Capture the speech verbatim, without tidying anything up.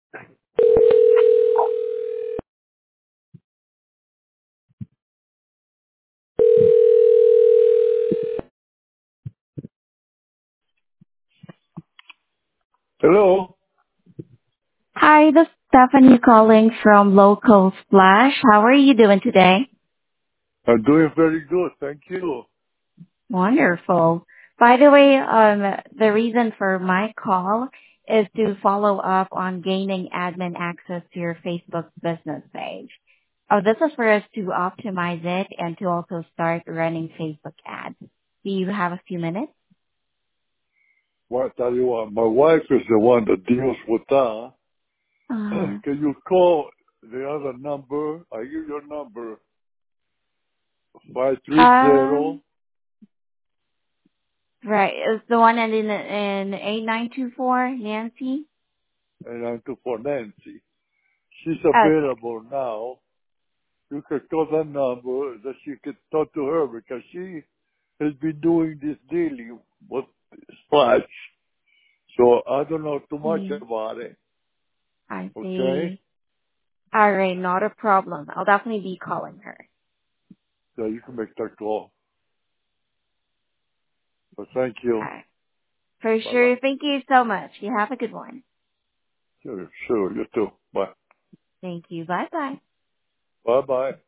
Hello. Hi, this is Stephanie calling from Local Splash. How are you doing today? I'm doing very good. Thank you. Wonderful. By the way, um, the reason for my call is to follow up on gaining admin access to your Facebook business page. Oh, this is for us to optimize it and to also start running Facebook ads. Do you have a few minutes? Well, I tell you what, my wife is the one that deals with that. Uh, Can you call the other number? I give your number, five three zero, um, right. Is the one ending in eight nine two four, Nancy? and I'm to for Nancy. She's Okay. available now. You can call that number that she can talk to her because she has been doing this daily with Splash. So I don't know too much Hmm. about it. I Okay? see. All right, not a problem. I'll definitely be calling her. So you can make that call. So thank you. All right. For Bye bye. sure. Thank you so much. You have a good one. Sure, sure. You too. Bye. Thank you. Bye bye. Bye bye.